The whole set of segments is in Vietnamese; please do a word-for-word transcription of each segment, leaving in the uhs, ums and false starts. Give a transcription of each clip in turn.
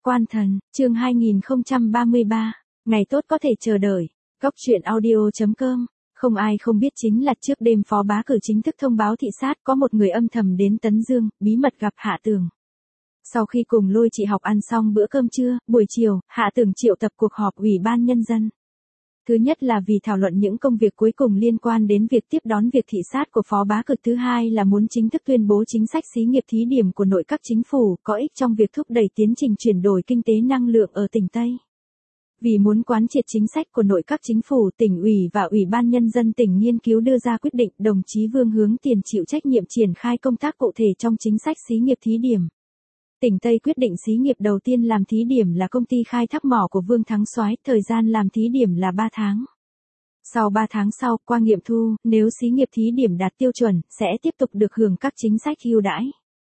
Quan Thần, chương hai nghìn không trăm ba mươi ba, ngày tốt có thể chờ đợi. Góc truyện audio chấm com. Không ai không biết chính là trước đêm Phó Bá Cử chính thức thông báo thị sát có một người âm thầm đến Tấn Dương, bí mật gặp Hạ Tường. Sau khi cùng Lôi Chị Học ăn xong bữa cơm trưa, buổi chiều, Hạ Tường triệu tập cuộc họp Ủy ban Nhân dân. Thứ nhất là vì thảo luận những công việc cuối cùng liên quan đến việc tiếp đón việc thị sát của Phó Bá Cử. Thứ hai là muốn chính thức tuyên bố chính sách xí nghiệp thí điểm của nội các chính phủ, có ích trong việc thúc đẩy tiến trình chuyển đổi kinh tế năng lượng ở tỉnh Tây. Vì muốn quán triệt chính sách của nội các chính phủ, tỉnh ủy và Ủy ban Nhân dân tỉnh nghiên cứu đưa ra quyết định đồng chí Vương Hướng Tiền chịu trách nhiệm triển khai công tác cụ thể trong chính sách xí nghiệp thí điểm. Tỉnh Tây quyết định xí nghiệp đầu tiên làm thí điểm là công ty khai thác mỏ của Vương Thắng Soái, thời gian làm thí điểm là ba tháng. Sau ba tháng sau, qua nghiệm thu, nếu xí nghiệp thí điểm đạt tiêu chuẩn, sẽ tiếp tục được hưởng các chính sách ưu đãi.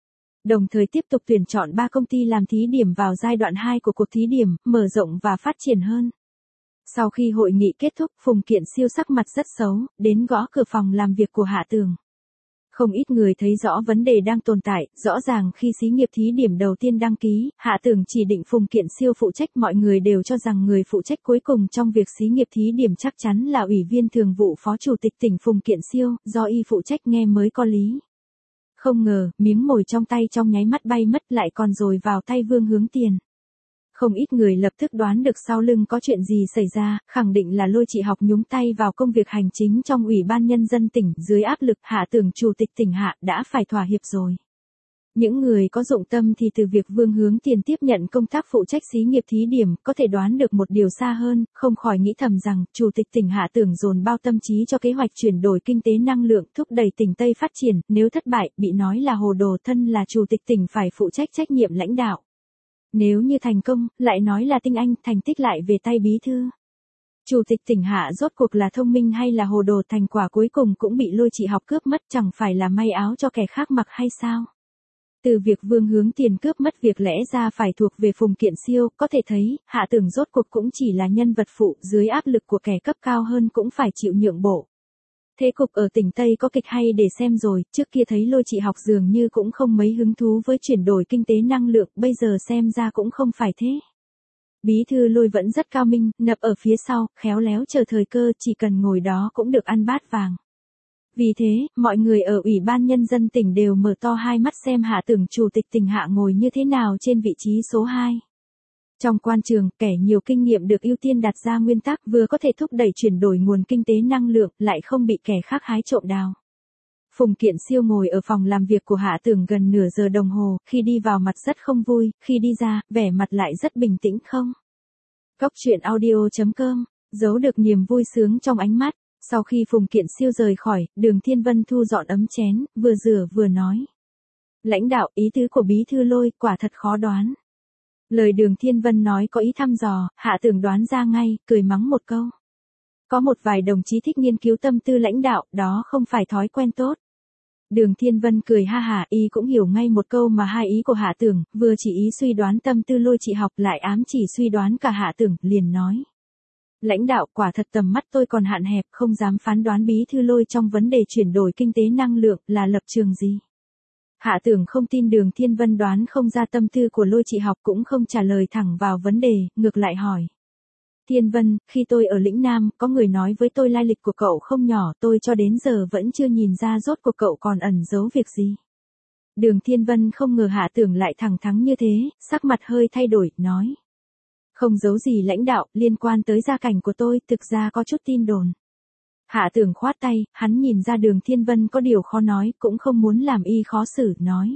Đồng thời tiếp tục tuyển chọn ba công ty làm thí điểm vào giai đoạn hai của cuộc thí điểm, mở rộng và phát triển hơn. Sau khi hội nghị kết thúc, Phùng Kiện Siêu sắc mặt rất xấu, đến gõ cửa phòng làm việc của Hạ Tường. Không ít người thấy rõ vấn đề đang tồn tại, rõ ràng khi xí nghiệp thí điểm đầu tiên đăng ký, Hạ Tường chỉ định Phùng Kiện Siêu phụ trách, mọi người đều cho rằng người phụ trách cuối cùng trong việc xí nghiệp thí điểm chắc chắn là Ủy viên Thường vụ Phó Chủ tịch tỉnh Phùng Kiện Siêu, do y phụ trách nghe mới có lý. Không ngờ, miếng mồi trong tay trong nháy mắt bay mất lại còn rồi vào tay Vương Hướng Tiền. Không ít người lập tức đoán được sau lưng có chuyện gì xảy ra, khẳng định là Lôi Chị Học nhúng tay vào công việc hành chính trong Ủy ban Nhân dân tỉnh, dưới áp lực Hạ Tường Chủ tịch tỉnh Hạ đã phải thỏa hiệp rồi. Những người có dụng tâm thì từ việc Vương Hướng Tiền tiếp nhận công tác phụ trách xí nghiệp thí điểm, có thể đoán được một điều xa hơn, không khỏi nghĩ thầm rằng, Chủ tịch tỉnh Hạ Tường dồn bao tâm trí cho kế hoạch chuyển đổi kinh tế năng lượng, thúc đẩy tỉnh Tây phát triển, nếu thất bại, bị nói là hồ đồ, thân là Chủ tịch tỉnh phải phụ trách trách nhiệm lãnh đạo. Nếu như thành công, lại nói là tinh anh, thành tích lại về tay bí thư. Chủ tịch tỉnh Hạ rốt cuộc là thông minh hay là hồ đồ, thành quả cuối cùng cũng bị Lôi Chị Học cướp mất, chẳng phải là may áo cho kẻ khác mặc hay sao? Từ việc Vương Hướng Tiền cướp mất việc lẽ ra phải thuộc về Phùng Kiện Siêu, có thể thấy, Hạ Tường rốt cuộc cũng chỉ là nhân vật phụ, dưới áp lực của kẻ cấp cao hơn cũng phải chịu nhượng bộ. Thế cục ở tỉnh Tây có kịch hay để xem rồi, trước kia thấy Lôi Chị Học dường như cũng không mấy hứng thú với chuyển đổi kinh tế năng lượng, bây giờ xem ra cũng không phải thế. Bí thư Lôi vẫn rất cao minh, nập ở phía sau, khéo léo chờ thời cơ, chỉ cần ngồi đó cũng được ăn bát vàng. Vì thế, mọi người ở Ủy ban Nhân dân tỉnh đều mở to hai mắt xem Hạ Tường Chủ tịch tỉnh Hạ ngồi như thế nào trên vị trí số hai. Trong quan trường, kẻ nhiều kinh nghiệm được ưu tiên đặt ra nguyên tắc vừa có thể thúc đẩy chuyển đổi nguồn kinh tế năng lượng, lại không bị kẻ khác hái trộm đào. Phùng Kiện Siêu ngồi ở phòng làm việc của Hạ Tường gần nửa giờ đồng hồ, khi đi vào mặt rất không vui, khi đi ra, vẻ mặt lại rất bình tĩnh không. Góc truyện audio chấm com, giấu được niềm vui sướng trong ánh mắt. Sau khi Phùng Kiện Siêu rời khỏi, Đường Thiên Vân thu dọn ấm chén, vừa rửa vừa nói. Lãnh đạo, ý tứ của bí thư Lôi, quả thật khó đoán. Lời Đường Thiên Vân nói có ý thăm dò, Hạ Tường đoán ra ngay, cười mắng một câu. Có một vài đồng chí thích nghiên cứu tâm tư lãnh đạo, đó không phải thói quen tốt. Đường Thiên Vân cười ha hả, y cũng hiểu ngay một câu mà hai ý của Hạ Tường, vừa chỉ ý suy đoán tâm tư Lôi Chị Học lại ám chỉ suy đoán cả Hạ Tường, liền nói. Lãnh đạo, quả thật tầm mắt tôi còn hạn hẹp, không dám phán đoán bí thư Lôi trong vấn đề chuyển đổi kinh tế năng lượng là lập trường gì. Hạ Tường không tin Đường Thiên Vân đoán không ra tâm tư của Lôi Chị Học, cũng không trả lời thẳng vào vấn đề, ngược lại hỏi. Thiên Vân, khi tôi ở lĩnh Nam, có người nói với tôi lai lịch của cậu không nhỏ, tôi cho đến giờ vẫn chưa nhìn ra rốt cuộc cậu còn ẩn giấu việc gì. Đường Thiên Vân không ngờ Hạ Tường lại thẳng thắn như thế, sắc mặt hơi thay đổi, nói. Không giấu gì lãnh đạo, liên quan tới gia cảnh của tôi, thực ra có chút tin đồn. Hạ Tường khoát tay, hắn nhìn ra Đường Thiên Vân có điều khó nói, cũng không muốn làm y khó xử, nói.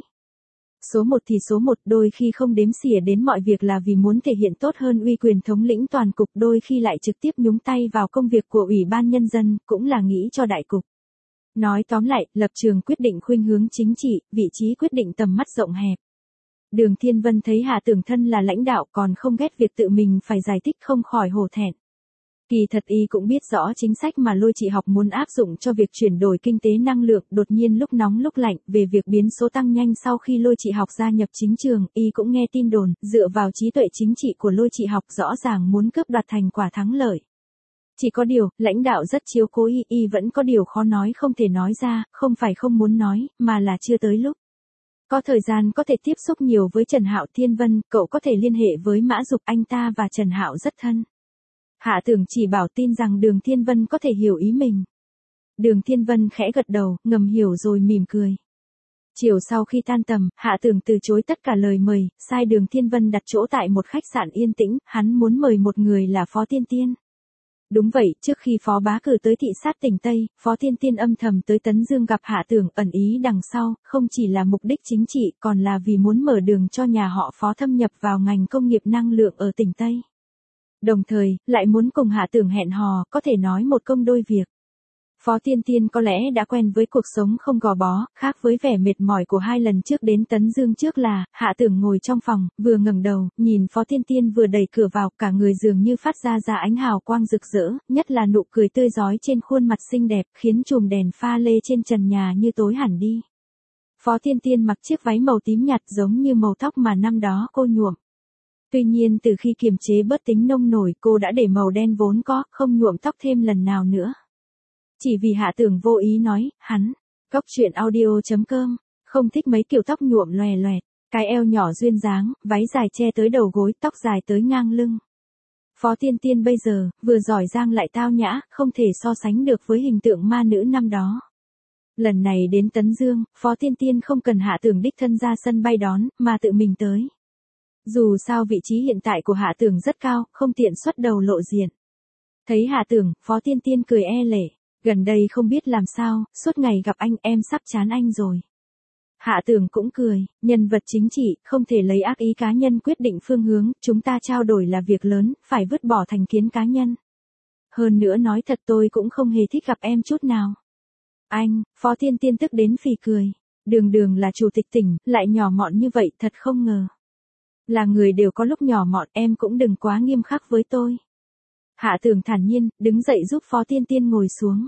Số một thì số một, đôi khi không đếm xỉa đến mọi việc là vì muốn thể hiện tốt hơn uy quyền thống lĩnh toàn cục, đôi khi lại trực tiếp nhúng tay vào công việc của Ủy ban Nhân dân, cũng là nghĩ cho đại cục. Nói tóm lại, lập trường quyết định khuynh hướng chính trị, vị trí quyết định tầm mắt rộng hẹp. Đường Thiên Vân thấy Hạ Tường thân là lãnh đạo còn không ghét việc tự mình phải giải thích, không khỏi hổ thẹn. Kỳ thật y cũng biết rõ chính sách mà Lôi Chị Học muốn áp dụng cho việc chuyển đổi kinh tế năng lượng, đột nhiên lúc nóng lúc lạnh, về việc biến số tăng nhanh sau khi Lôi Chị Học gia nhập chính trường, y cũng nghe tin đồn, dựa vào trí tuệ chính trị của Lôi Chị Học rõ ràng muốn cướp đoạt thành quả thắng lợi. Chỉ có điều, lãnh đạo rất chiếu cố y, y vẫn có điều khó nói không thể nói ra, không phải không muốn nói, mà là chưa tới lúc. Có thời gian có thể tiếp xúc nhiều với Trần Hạo Thiên Vân, cậu có thể liên hệ với Mã Dục, anh ta và Trần Hạo rất thân. Hạ Tưởng chỉ bảo tin rằng Đường Thiên Vân có thể hiểu ý mình. Đường Thiên Vân khẽ gật đầu, ngầm hiểu rồi mỉm cười. Chiều sau khi tan tầm, Hạ Tưởng từ chối tất cả lời mời, sai Đường Thiên Vân đặt chỗ tại một khách sạn yên tĩnh, hắn muốn mời một người là Phó Tiên Tiên. Đúng vậy, trước khi Phó Bá Cử tới thị sát tỉnh Tây, Phó Tiên Tiên âm thầm tới Tấn Dương gặp Hạ Tưởng, ẩn ý đằng sau, không chỉ là mục đích chính trị, còn là vì muốn mở đường cho nhà họ Phó thâm nhập vào ngành công nghiệp năng lượng ở tỉnh Tây. Đồng thời, lại muốn cùng Hạ Tưởng hẹn hò, có thể nói một công đôi việc. Phó Tiên Tiên có lẽ đã quen với cuộc sống không gò bó, khác với vẻ mệt mỏi của hai lần trước đến Tấn Dương trước là, Hạ Tưởng ngồi trong phòng, vừa ngẩng đầu, nhìn Phó Tiên Tiên vừa đẩy cửa vào, cả người dường như phát ra ra ánh hào quang rực rỡ, nhất là nụ cười tươi rói trên khuôn mặt xinh đẹp, khiến chùm đèn pha lê trên trần nhà như tối hẳn đi. Phó Tiên Tiên mặc chiếc váy màu tím nhạt giống như màu tóc mà năm đó cô nhuộm. Tuy nhiên từ khi kiềm chế bớt tính nông nổi, cô đã để màu đen vốn có, không nhuộm tóc thêm lần nào nữa. Chỉ vì Hạ Tưởng vô ý nói, hắn, Cóc Truyện Audio chấm com, không thích mấy kiểu tóc nhuộm lòe loẹt, cái eo nhỏ duyên dáng, váy dài che tới đầu gối, tóc dài tới ngang lưng. Phó Tiên Tiên bây giờ, vừa giỏi giang lại tao nhã, không thể so sánh được với hình tượng ma nữ năm đó. Lần này đến Tấn Dương, Phó Tiên Tiên không cần Hạ Tưởng đích thân ra sân bay đón, mà tự mình tới. Dù sao vị trí hiện tại của Hạ Tưởng rất cao, không tiện xuất đầu lộ diện. Thấy Hạ Tưởng, Phó Tiên Tiên cười e lệ. Gần đây không biết làm sao, suốt ngày gặp anh em sắp chán anh rồi. Hạ Tưởng cũng cười, nhân vật chính trị, không thể lấy ác ý cá nhân quyết định phương hướng, chúng ta trao đổi là việc lớn, phải vứt bỏ thành kiến cá nhân. Hơn nữa nói thật tôi cũng không hề thích gặp em chút nào. Anh, Phó Tiên Tiên tức đến phì cười. Đường Đường là chủ tịch tỉnh, lại nhỏ mọn như vậy, thật không ngờ. Là người đều có lúc nhỏ mọn, em cũng đừng quá nghiêm khắc với tôi. Hạ Tưởng thản nhiên, đứng dậy giúp Phó Tiên Tiên ngồi xuống.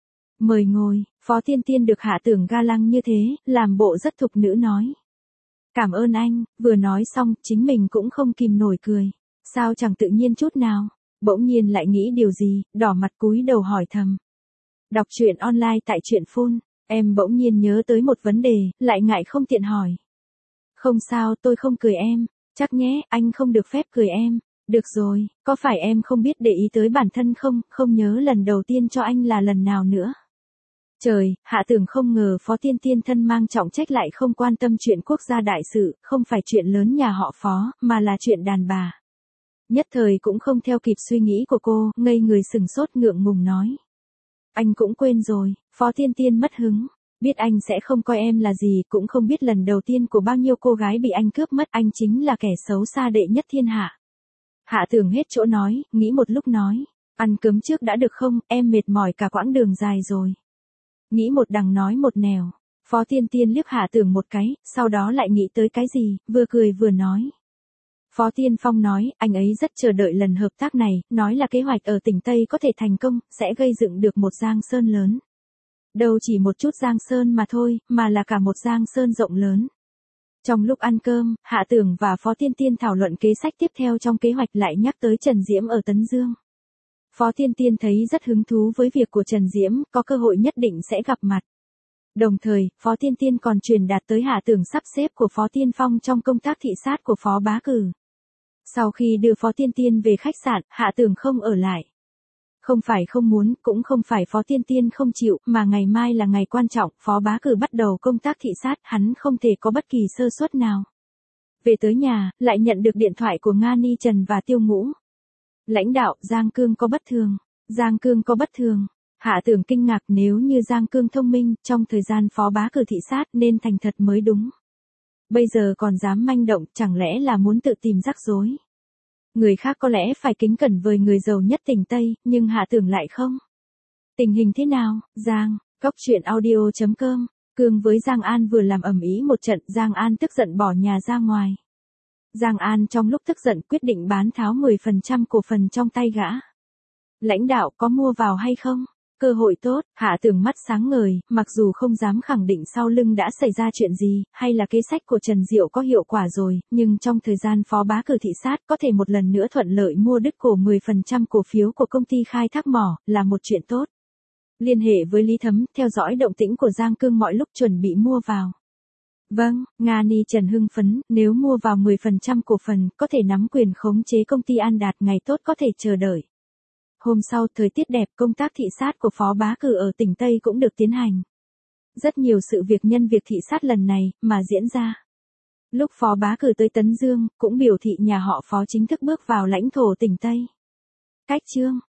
Mời ngồi, Phó Tiên Tiên được Hạ Tưởng ga lăng như thế, làm bộ rất thục nữ nói. Cảm ơn anh, vừa nói xong, chính mình cũng không kìm nổi cười. Sao chẳng tự nhiên chút nào, bỗng nhiên lại nghĩ điều gì, đỏ mặt cúi đầu hỏi thầm. Đọc truyện online tại truyện phone, em bỗng nhiên nhớ tới một vấn đề, lại ngại không tiện hỏi. Không sao, tôi không cười em, chắc nhé, anh không được phép cười em. Được rồi, có phải em không biết để ý tới bản thân không, không nhớ lần đầu tiên cho anh là lần nào nữa. Trời, Hạ Tưởng không ngờ Phó Tiên Tiên thân mang trọng trách lại không quan tâm chuyện quốc gia đại sự, không phải chuyện lớn nhà họ Phó, mà là chuyện đàn bà. Nhất thời cũng không theo kịp suy nghĩ của cô, ngây người sừng sốt ngượng ngùng nói. Anh cũng quên rồi, Phó Tiên Tiên mất hứng. Biết anh sẽ không coi em là gì, cũng không biết lần đầu tiên của bao nhiêu cô gái bị anh cướp mất, anh chính là kẻ xấu xa đệ nhất thiên hạ. Hạ Tưởng hết chỗ nói, nghĩ một lúc nói, ăn cơm trước đã được không, em mệt mỏi cả quãng đường dài rồi. Nghĩ một đằng nói một nẻo, Phó Tiên Tiên liếc Hạ Tưởng một cái, sau đó lại nghĩ tới cái gì, vừa cười vừa nói. Phó Tiên Phong nói, anh ấy rất chờ đợi lần hợp tác này, nói là kế hoạch ở tỉnh Tây có thể thành công, sẽ gây dựng được một giang sơn lớn. Đâu chỉ một chút giang sơn mà thôi, mà là cả một giang sơn rộng lớn. Trong lúc ăn cơm, Hạ Tưởng và Phó Tiên Tiên thảo luận kế sách tiếp theo trong kế hoạch, lại nhắc tới Trần Diễm ở Tấn Dương. Phó Tiên Tiên thấy rất hứng thú với việc của Trần Diễm, có cơ hội nhất định sẽ gặp mặt. Đồng thời, Phó Tiên Tiên còn truyền đạt tới Hạ Tưởng sắp xếp của Phó Tiên Phong trong công tác thị sát của Phó Bá Cử. Sau khi đưa Phó Tiên Tiên về khách sạn, Hạ Tưởng không ở lại. Không phải không muốn, cũng không phải Phó Tiên Tiên không chịu, mà ngày mai là ngày quan trọng, Phó Bá Cử bắt đầu công tác thị sát, hắn không thể có bất kỳ sơ suất nào. Về tới nhà, lại nhận được điện thoại của Nga Ni Trần và Tiêu Ngũ. Lãnh đạo, Giang Cương có bất thường. Giang Cương có bất thường. Hạ Tưởng kinh ngạc, nếu như Giang Cương thông minh, trong thời gian Phó Bá Cử thị sát nên thành thật mới đúng. Bây giờ còn dám manh động, chẳng lẽ là muốn tự tìm rắc rối. Người khác có lẽ phải kính cẩn với người giàu nhất tỉnh Tây, nhưng Hạ Tưởng lại không. Tình hình thế nào, Giang? Cóc Truyện Audio chấm com. Cương với Giang An vừa làm ầm ĩ một trận, Giang An tức giận bỏ nhà ra ngoài. Giang An trong lúc tức giận quyết định bán tháo mười phần trăm cổ phần trong tay gã. Lãnh đạo có mua vào hay không? Cơ hội tốt, Hạ Tưởng mắt sáng ngời, mặc dù không dám khẳng định sau lưng đã xảy ra chuyện gì, hay là kế sách của Trần Diệu có hiệu quả rồi, nhưng trong thời gian Phó Bá Cử thị sát có thể một lần nữa thuận lợi mua đứt cổ mười phần trăm cổ phiếu của công ty khai thác mỏ, là một chuyện tốt. Liên hệ với Lý Thấm, theo dõi động tĩnh của Giang Cương mọi lúc chuẩn bị mua vào. Vâng, Nga Ni Trần hưng phấn, nếu mua vào mười phần trăm cổ phần, có thể nắm quyền khống chế công ty An Đạt, ngày tốt có thể chờ đợi. Hôm sau, thời tiết đẹp, công tác thị sát của Phó Bá Cử ở tỉnh Tây cũng được tiến hành. Rất nhiều sự việc nhân việc thị sát lần này, mà diễn ra. Lúc Phó Bá Cử tới Tấn Dương, cũng biểu thị nhà họ Phó chính thức bước vào lãnh thổ tỉnh Tây. Cách chương